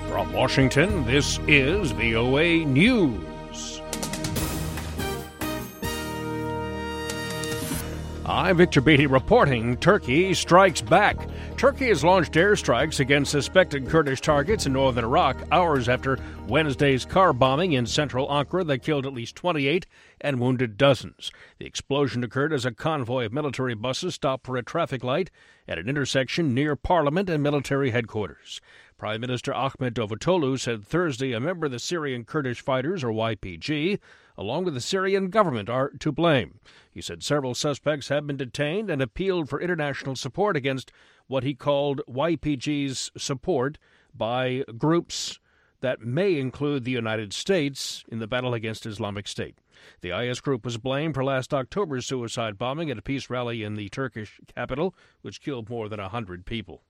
From Washington, this is VOA News. I'm Victor Beatty reporting Turkey strikes back. Turkey has launched airstrikes against suspected Kurdish targets in northern Iraq hours after Wednesday's car bombing in central Ankara that killed at least 28 and wounded dozens. The explosion occurred as a convoy of military buses stopped for a traffic light at an intersection near Parliament and military headquarters. Prime Minister Ahmet Davutoglu said Thursday a member of the Syrian Kurdish Fighters, or YPG, along with the Syrian government, are to blame. He said several suspects have been detained and appealed for international support against what he called YPG's support by groups that may include the United States in the battle against Islamic State. The IS group was blamed for last October's suicide bombing at a peace rally in the Turkish capital, which killed more than 100 people.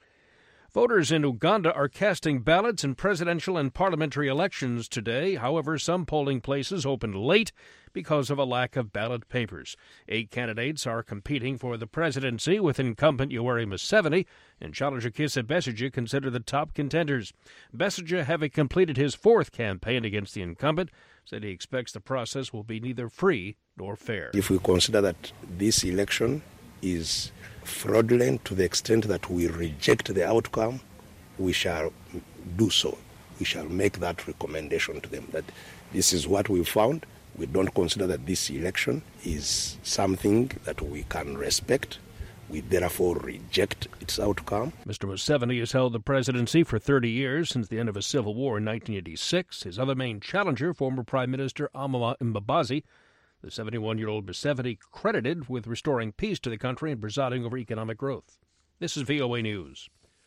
Voters in Uganda are casting ballots in presidential and parliamentary elections today. However, some polling places opened late because of a lack of ballot papers. 8 candidates are competing for the presidency, with incumbent Yoweri Museveni and challenger Kizza Besigye considered the top contenders. Besigye, having completed his 4th campaign against the incumbent, said he expects the process will be neither free nor fair. If we consider that this election is fraudulent to the extent that we reject the outcome, we shall do so. We shall make that recommendation to them that this is what we found. We don't consider that this election is something that we can respect. We therefore reject its outcome. Mr. Museveni has held the presidency for 30 years, since the end of a civil war in 1986. His other main challenger, former Prime Minister Amama Mbabazi, the 71-year-old Museveni credited with restoring peace to the country and presiding over economic growth. This is VOA News.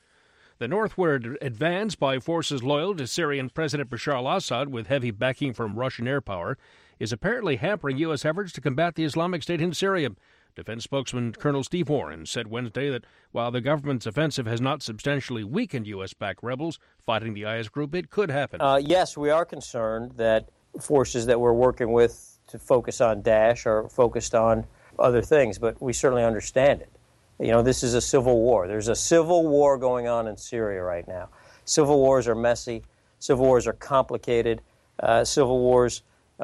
The northward advance by forces loyal to Syrian President Bashar al-Assad, with heavy backing from Russian air power, is apparently hampering U.S. efforts to combat the Islamic State in Syria. Defense spokesman Colonel Steve Warren said Wednesday that while the government's offensive has not substantially weakened U.S.-backed rebels fighting the IS group, it could happen. Yes, we are concerned that forces that we're working with to focus on Daesh are focused on other things, but we certainly understand it. You know, this is a civil war. There's a civil war going on in Syria right now. Civil wars are messy. Civil wars are complicated. Civil wars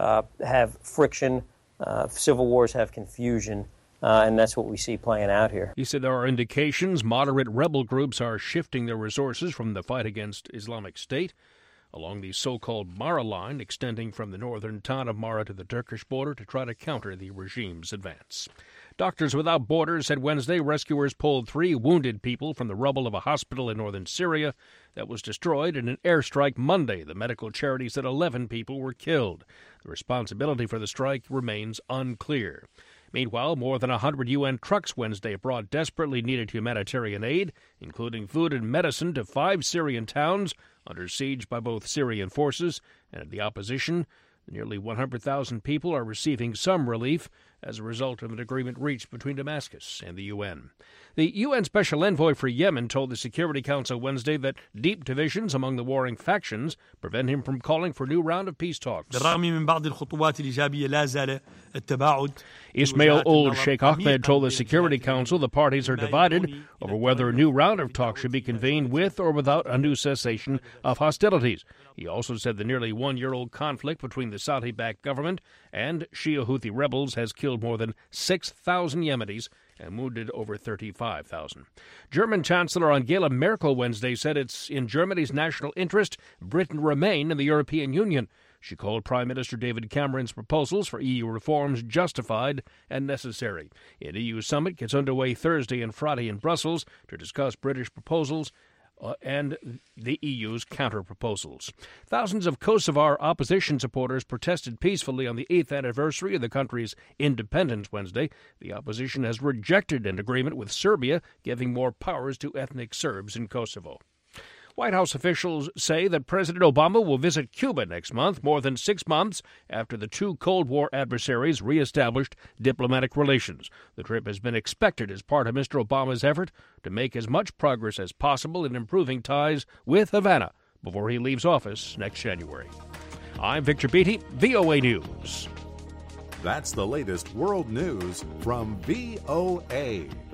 have friction. Civil wars have confusion. And that's what we see playing out here. He said there are indications moderate rebel groups are shifting their resources from the fight against Islamic State along the so-called Mara line, extending from the northern town of Mara to the Turkish border to try to counter the regime's advance. Doctors Without Borders said Wednesday rescuers pulled 3 wounded people from the rubble of a hospital in northern Syria that was destroyed in an airstrike Monday. The medical charity said 11 people were killed. The responsibility for the strike remains unclear. Meanwhile, more than 100 UN trucks Wednesday brought desperately needed humanitarian aid, including food and medicine, to 5 Syrian towns under siege by both Syrian forces and the opposition. Nearly 100,000 people are receiving some relief as a result of an agreement reached between Damascus and the UN. The UN Special Envoy for Yemen told the Security Council Wednesday that deep divisions among the warring factions prevent him from calling for a new round of peace talks. Ismail Old Sheikh Ahmed told the Security Council the parties are divided over whether a new round of talks should be convened with or without a new cessation of hostilities. He also said the nearly 1-year-old conflict between the Saudi-backed government and Shia Houthi rebels has killed more than 6,000 Yemenis and wounded over 35,000. German Chancellor Angela Merkel Wednesday said it's in Germany's national interest Britain remain in the European Union. She called Prime Minister David Cameron's proposals for EU reforms justified and necessary. An EU summit gets underway Thursday and Friday in Brussels to discuss British proposals and the EU's counter-proposals. Thousands of Kosovar opposition supporters protested peacefully on the 8th anniversary of the country's independence Wednesday. The opposition has rejected an agreement with Serbia giving more powers to ethnic Serbs in Kosovo. White House officials say that President Obama will visit Cuba next month, more than 6 months after the 2 Cold War adversaries reestablished diplomatic relations. The trip has been expected as part of Mr. Obama's effort to make as much progress as possible in improving ties with Havana before he leaves office next January. I'm Victor Beatty, VOA News. That's the latest world news from VOA.